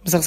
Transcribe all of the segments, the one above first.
This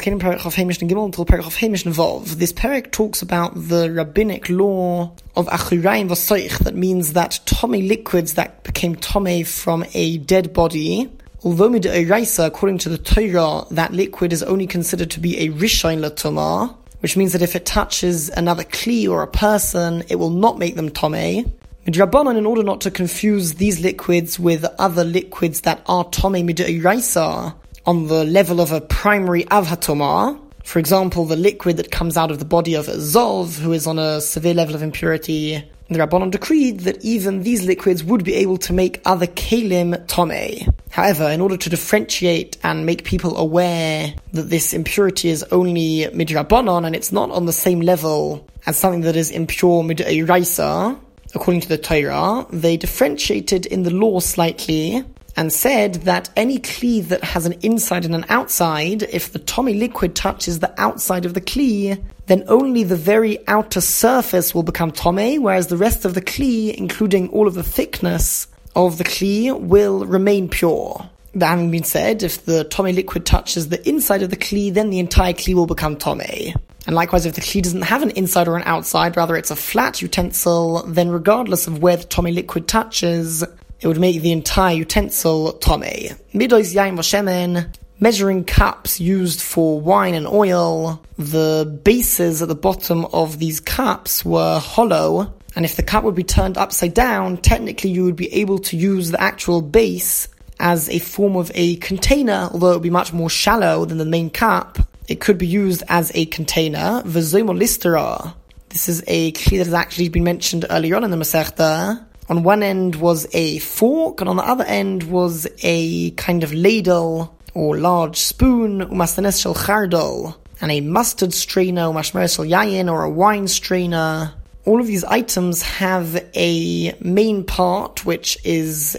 parak talks about the rabbinic law of achirayim v'soich, that means that tomei liquids that became tomei from a dead body, although midoraisa, according to the Torah, that liquid is only considered to be a rishon l'tumah, which means that if it touches another kli or a person, it will not make them tomei. Midrabanan, in order not to confuse these liquids with other liquids that are tomei midoraisa, on the level of a primary avhatoma, for example, the liquid that comes out of the body of a Zov, who is on a severe level of impurity, the Rabbanon decreed that even these liquids would be able to make other kelim tomei. However, in order to differentiate and make people aware that this impurity is only midrabanon and it's not on the same level as something that is impure midoraisa, according to the Torah, they differentiated in the law slightly and said that any kli that has an inside and an outside, if the tomei liquid touches the outside of the kli, then only the very outer surface will become tomei, whereas the rest of the kli, including all of the thickness of the kli, will remain pure. That having been said, if the tomei liquid touches the inside of the kli, then the entire kli will become tomei. And likewise, if the kli doesn't have an inside or an outside, rather it's a flat utensil, then regardless of where the tomei liquid touches, it would make the entire utensil tomei. Midois yain v'shemen, measuring cups used for wine and oil, the bases at the bottom of these cups were hollow, and if the cup would be turned upside down, technically you would be able to use the actual base as a form of a container, although it would be much more shallow than the main cup. It could be used as a container. V'zomo listera. This is a kli that has actually been mentioned earlier on in the Masechta. On one end was a fork, and on the other end was a kind of ladle or large spoon, umastanes shel chardol, and a mustard strainer, umashmer shel yayin, or a wine strainer. All of these items have a main part, which is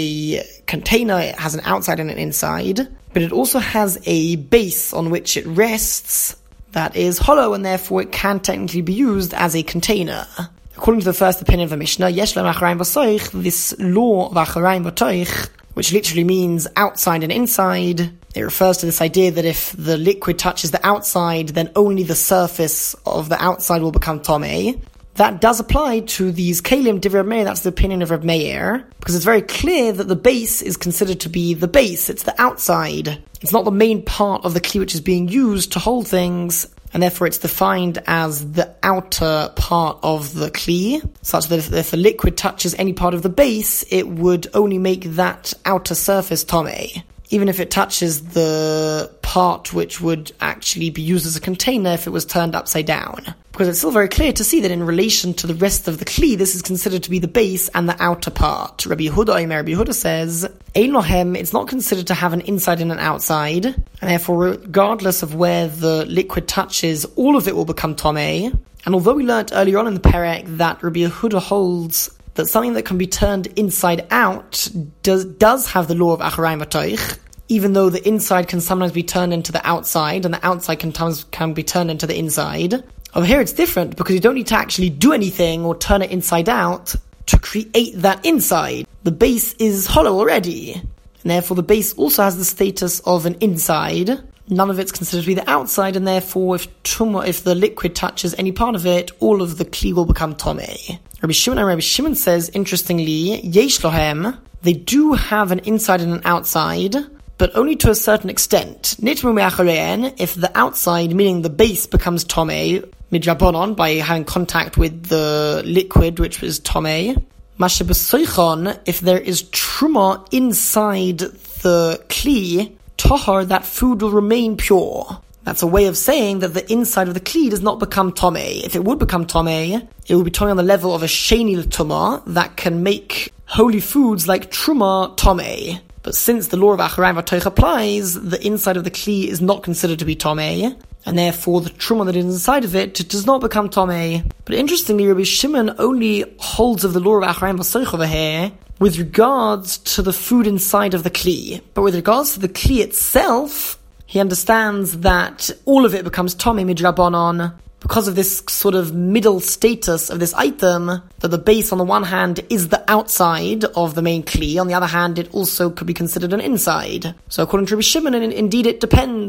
a container. It has an outside and an inside, but it also has a base on which it rests that is hollow, and therefore it can technically be used as a container. According to the first opinion of the Mishnah, yesh lehem acharayim v'soich, this law of acharayim v'toich, which literally means outside and inside, it refers to this idea that if the liquid touches the outside, then only the surface of the outside will become tomei. That does apply to these kelim divrei Reb Meir. That's the opinion of Reb Meir, because it's very clear that the base is considered to be the base. It's the outside. It's not the main part of the kli which is being used to hold things, and therefore it's defined as the outer part of the kli, such that if the liquid touches any part of the base, it would only make that outer surface tomei, even if it touches the part which would actually be used as a container if it was turned upside down. Because it's still very clear to see that in relation to the rest of the kli, this is considered to be the base and the outer part. Rabbi Yehuda says, Ein lohem, it's not considered to have an inside and an outside, and therefore regardless of where the liquid touches, all of it will become tomei. And although we learnt earlier on in the perek that Rabbi Yehuda holds that something that can be turned inside out does have the law of acharayim v'toich, even though the inside can sometimes be turned into the outside, and the outside can be turned into the inside. Over here it's different, because you don't need to actually do anything or turn it inside out to create that inside. The base is hollow already, and therefore the base also has the status of an inside. None of it's considered to be the outside, and therefore if the liquid touches any part of it, all of the kli will become tomei. Rabbi Shimon says, interestingly, yesh lohem, they do have an inside and an outside, but only to a certain extent. Nitmu me'acharein, if the outside, meaning the base, becomes tomei, midrabanon, by having contact with the liquid, which is tomei. Mashe b'soichon, if there is truma inside the kli, tohar, that food will remain pure. That's a way of saying that the inside of the kli does not become tomei. If it would become tomei, it would be tomei on the level of a sheni l'tumah that can make holy foods like truma tomei. But since the law of acharayim v'toich applies, the inside of the kli is not considered to be tomei, and therefore the truma that is inside of it does not become tomei. But interestingly, Rabbi Shimon only holds of the law of acharayim v'toich over here with regards to the food inside of the kli. But with regards to the kli itself, he understands that all of it becomes tomei midrabanon, because of this sort of middle status of this item, that the base on the one hand is the outside of the main kli, on the other hand it also could be considered an inside. So according to Rabbi Shimon, indeed it depends.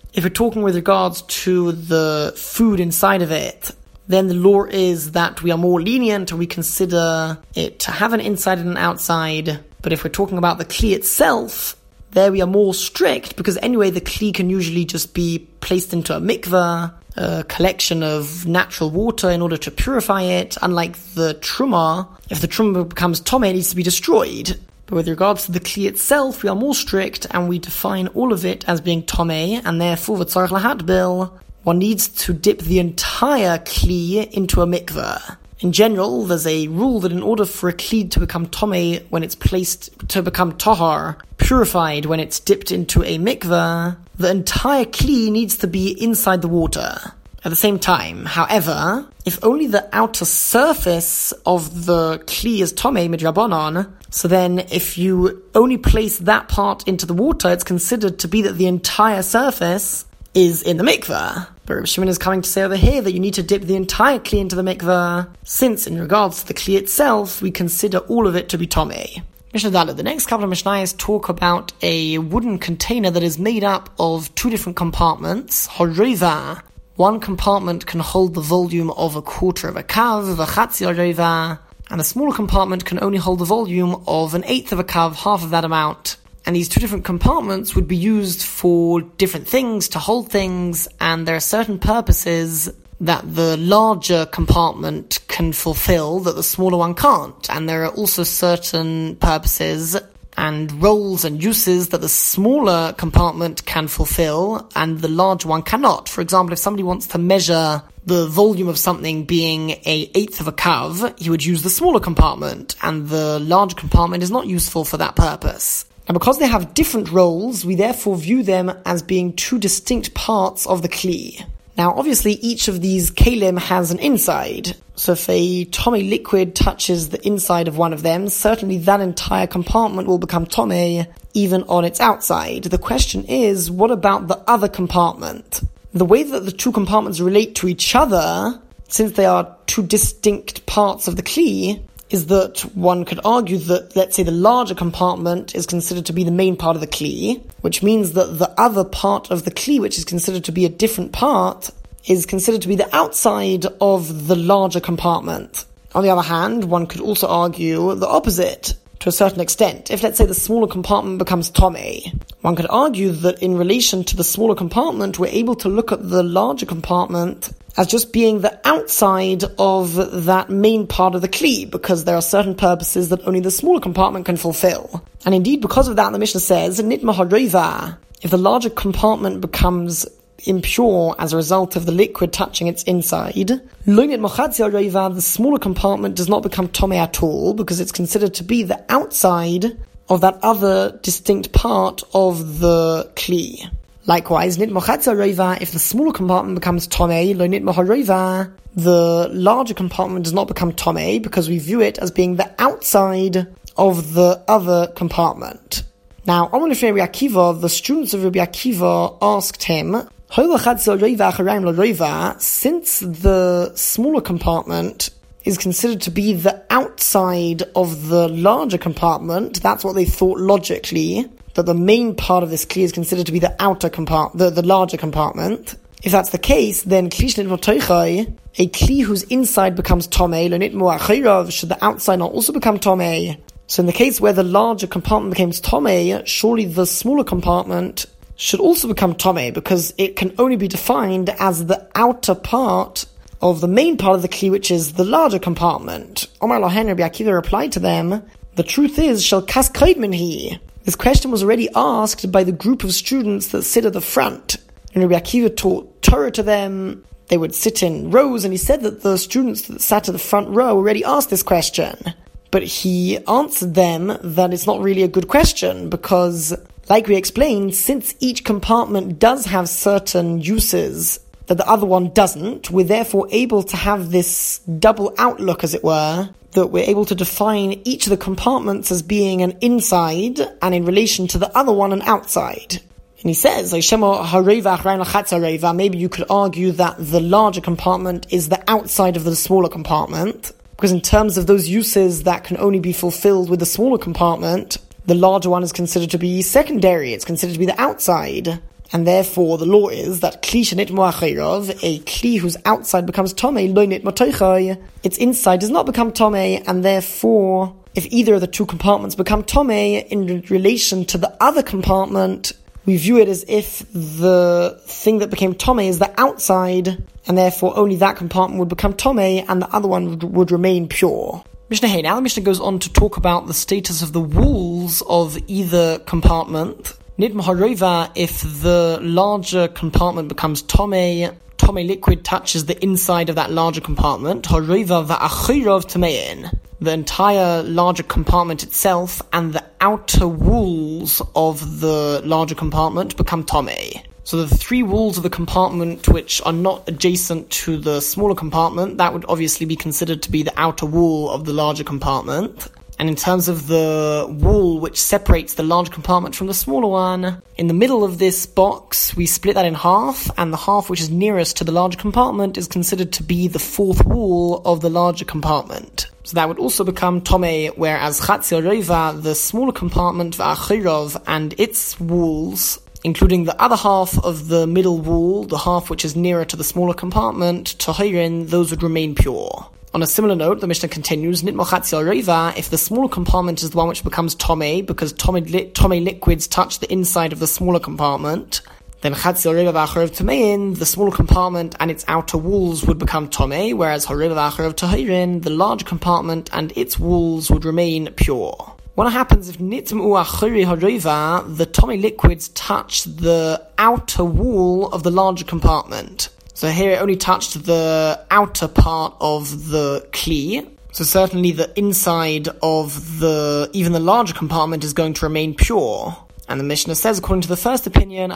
If we're talking with regards to the food inside of it, then the law is that we are more lenient and we consider it to have an inside and an outside. But if we're talking about the kli itself, there we are more strict, because anyway the kli can usually just be placed into a mikveh, a collection of natural water in order to purify it. Unlike the truma, if the truma becomes tomei, it needs to be destroyed. But with regards to the kli itself, we are more strict and we define all of it as being tomei, and therefore v'tzarich lahatbil, one needs to dip the entire kli into a mikveh. In general, there's a rule that in order for a kli to become tomei when it's placed, to become tahar, purified when it's dipped into a mikveh, the entire kli needs to be inside the water at the same time. However, if only the outer surface of the kli is tomei midrabanan, so then if you only place that part into the water, it's considered to be that the entire surface is in the mikveh. But Reb Shimon is coming to say over here that you need to dip the entire kli into the mikveh, since in regards to the kli itself, we consider all of it to be tomei. Mishnah Dalet. The next couple of Mishnayos talk about a wooden container that is made up of two different compartments. Horeva. One compartment can hold the volume of a quarter of a kav, v'chatzi horeva, and a smaller compartment can only hold the volume of an eighth of a kav, half of that amount. And these two different compartments would be used for different things, to hold things, and there are certain purposes that the larger compartment can fulfill that the smaller one can't. And there are also certain purposes and roles and uses that the smaller compartment can fulfill and the large one cannot. For example, if somebody wants to measure the volume of something being a eighth of a kav, he would use the smaller compartment, and the large compartment is not useful for that purpose. And because they have different roles, we therefore view them as being two distinct parts of the kli. Now, obviously, each of these kalim has an inside. So if a tomei liquid touches the inside of one of them, certainly that entire compartment will become tomei, even on its outside. The question is, what about the other compartment? The way that the two compartments relate to each other, since they are two distinct parts of the kli, is that one could argue that, let's say, the larger compartment is considered to be the main part of the kli, which means that the other part of the kli, which is considered to be a different part, is considered to be the outside of the larger compartment. On the other hand, one could also argue the opposite, to a certain extent. If, let's say, the smaller compartment becomes tomei, one could argue that in relation to the smaller compartment, we're able to look at the larger compartment as just being the outside of that main part of the kli, because there are certain purposes that only the smaller compartment can fulfill. And indeed, because of that, the Mishnah says, nitma hareva, if the larger compartment becomes impure as a result of the liquid touching its inside, lo nitma chatzi hareva, the smaller compartment does not become tomei at all, because it's considered to be the outside of that other distinct part of the kli. Likewise, nitma chatzi hareva, if the smaller compartment becomes tomei, lo nitma hareva, the larger compartment does not become tomei, because we view it as being the outside of the other compartment. Now, Amar Lefnei Rabbi Akiva, the students of Rabbi Akiva asked him, since the smaller compartment is considered to be the outside of the larger compartment, that's what they thought logically, that the main part of this kli is considered to be the outer compartment, the larger compartment. If that's the case, then a kli whose inside becomes tomei, should the outside not also become tomei? So in the case where the larger compartment becomes tomei, surely the smaller compartment should also become tomei, because it can only be defined as the outer part of the main part of the kli, which is the larger compartment. Omar Lohen, Rabbi Akiva replied to them, the truth is, shall kas kaidmin hi. This question was already asked by the group of students that sit at the front. And Rabbi Akiva taught Torah to them. They would sit in rows, and he said that the students that sat at the front row already asked this question. But he answered them that it's not really a good question, because, like we explained, since each compartment does have certain uses that the other one doesn't, we're therefore able to have this double outlook, as it were, that we're able to define each of the compartments as being an inside, and in relation to the other one, an outside. And he says, maybe you could argue that the larger compartment is the outside of the smaller compartment, because in terms of those uses that can only be fulfilled with the smaller compartment, the larger one is considered to be secondary, it's considered to be the outside. And therefore, the law is that kli shenitmo achirav, a kli whose outside becomes tomei, lo nitmo toichai, its inside does not become tomei, and therefore, if either of the two compartments become tomei in relation to the other compartment, we view it as if the thing that became tomei is the outside, and therefore only that compartment would become tomei, and the other one would remain pure. Mishnah Hey, now the Mishnah goes on to talk about the status of the walls of either compartment. Nidma harova, if the larger compartment becomes tomei liquid touches the inside of that larger compartment, harova va'achirov tamein, the entire larger compartment itself and the outer walls of the larger compartment become tomei. So the three walls of the compartment which are not adjacent to the smaller compartment, that would obviously be considered to be the outer wall of the larger compartment. And in terms of the wall which separates the large compartment from the smaller one, in the middle of this box, we split that in half, and the half which is nearest to the larger compartment is considered to be the fourth wall of the larger compartment. So that would also become tomei, whereas chatzi harova, the smaller compartment, va'achirov, and its walls, including the other half of the middle wall, the half which is nearer to the smaller compartment, tahirin, those would remain pure. On a similar note, the Mishnah continues, Nitmo chatzi harova, if the smaller compartment is the one which becomes tomei, because tomei liquids touch the inside of the smaller compartment, then chatzi harova v'acharav tamein, the smaller compartment and its outer walls would become tomei, whereas harova v'acharav tahirin, the large compartment and its walls would remain pure. What happens if nitmu achari harova, the tomei liquids touch the outer wall of the larger compartment? So here it only touched the outer part of the kli. So certainly the inside of even the larger compartment is going to remain pure. And the Mishnah says, according to the first opinion,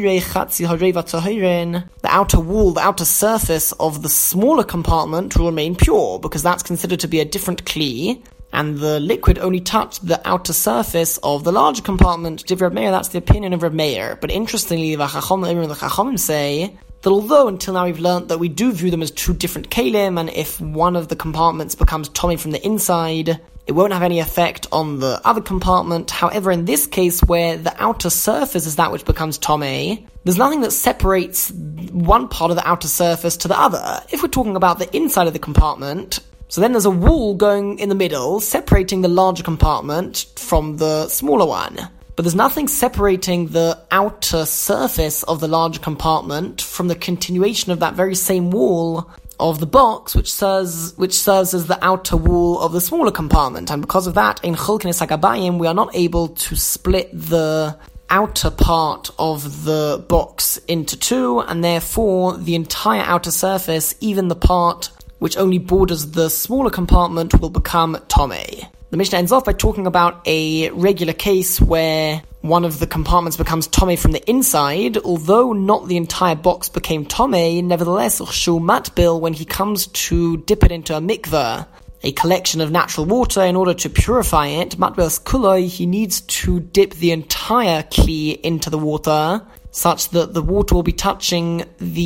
the outer wall, the outer surface of the smaller compartment will remain pure, because that's considered to be a different kli, and the liquid only touched the outer surface of the larger compartment. Divrei Reb Meir, that's the opinion of Reb Meir. But interestingly, the Chachamim say that although until now we've learnt that we do view them as two different kelim, and if one of the compartments becomes tomei from the inside, it won't have any effect on the other compartment. However, in this case, where the outer surface is that which becomes tomei, there's nothing that separates one part of the outer surface to the other. If we're talking about the inside of the compartment, so then there's a wall going in the middle, separating the larger compartment from the smaller one. But there's nothing separating the outer surface of the larger compartment from the continuation of that very same wall of the box, which serves as the outer wall of the smaller compartment. And because of that, in Chulkinis HaGabayim, we are not able to split the outer part of the box into two, and therefore the entire outer surface, even the part which only borders the smaller compartment, will become tomei. The Mishnah ends off by talking about a regular case where one of the compartments becomes tomei from the inside, although not the entire box became tomei. Nevertheless, Uchshu Matbil, when he comes to dip it into a mikveh, a collection of natural water, in order to purify it, Matbil's kuloi, he needs to dip the entire kli into the water, such that the water will be touching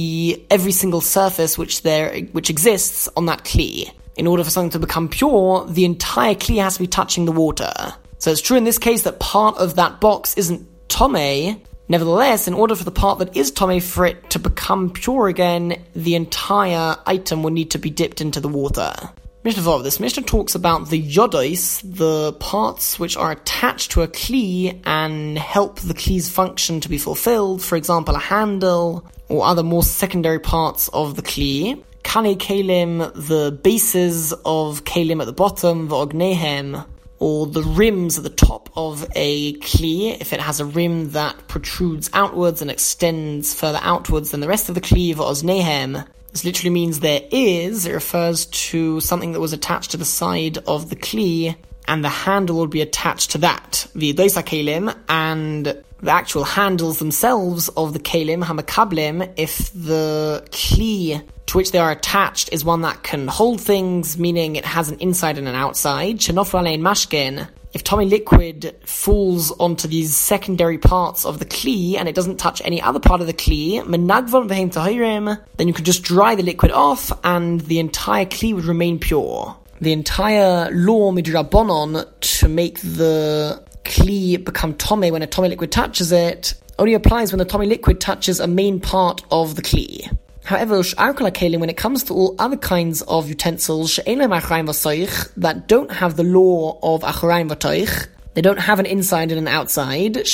every single surface which exists on that kli. In order for something to become pure, the entire kli has to be touching the water. So it's true in this case that part of that box isn't tomei. Nevertheless, in order for the part that is tomei, for it to become pure again, the entire item will need to be dipped into the water. Mishnah Vav, this Mishnah talks about the yodos, the parts which are attached to a kli and help the kli's function to be fulfilled. For example, a handle or other more secondary parts of the kli. Kane kelim, the bases of kelim at the bottom, v'ognehem, or the rims at the top of a kli, if it has a rim that protrudes outwards and extends further outwards than the rest of the kli, v'oznehem. This literally means it refers to something that was attached to the side of the kli, and the handle will be attached to that. V'yodois kelim, and the actual handles themselves of the kelim, hamakablim, if the kli to which they are attached is one that can hold things, meaning it has an inside and an outside. Shenofru alein mashkin, if tomei liquid falls onto these secondary parts of the kli and it doesn't touch any other part of the kli, menagvon v'heim tahirim, then you could just dry the liquid off and the entire kli would remain pure. The entire law midrabanon to make the kli become tomei when a tomei liquid touches it only applies when the Tomei liquid touches a main part of the Kli. However, when it comes to all other kinds of utensils that don't have the law of Acharayim V'Toich, they don't have an inside and an outside, if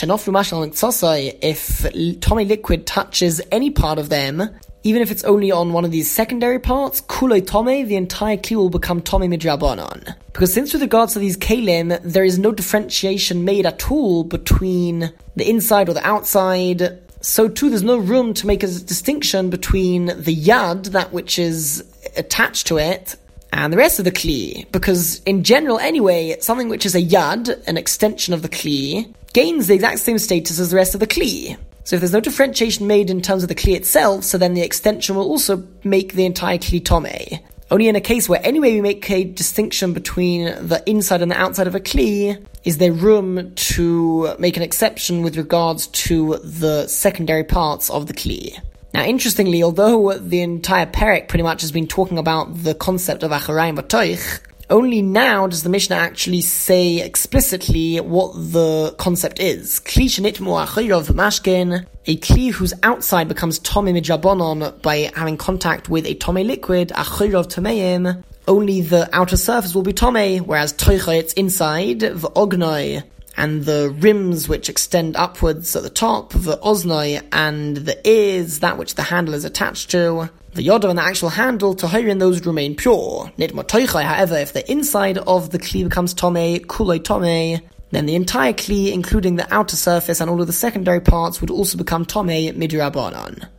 Tomei liquid touches any part of them, even if it's only on one of these secondary parts, kulei Tomei, the entire Kli will become Tomei midrabanan. Because since with regards to these Kalim, there is no differentiation made at all between the inside or the outside, so too there's no room to make a distinction between the Yad, that which is attached to it, and the rest of the Kli. Because in general anyway, something which is a Yad, an extension of the Kli, gains the exact same status as the rest of the Kli. So if there's no differentiation made in terms of the Kli itself, so then the extension will also make the entire Kli Tomei. Only in a case where anyway we make a distinction between the inside and the outside of a Kli, is there room to make an exception with regards to the secondary parts of the Kli. Now interestingly, although the entire Perek pretty much has been talking about the concept of Acharayim V'Toich, only now does the Mishnah actually say explicitly what the concept is. Kli shenitmu achayrav v'mashkin, a Kli whose outside becomes Tomei midrabanan by having contact with a Tomei liquid, achayrav tameim, only the outer surface will be Tomei, whereas toicha, its inside, v'ognoi, and the rims which extend upwards at the top, the oznoi, and the ears, that which the handle is attached to, the yoda and the actual handle, tahirin, those remain pure. Nitma toichai, however, if the inside of the Kli becomes Tomei, kuloi Tomei, then the entire Kli, including the outer surface and all of the secondary parts, would also become Tomei midrabanan.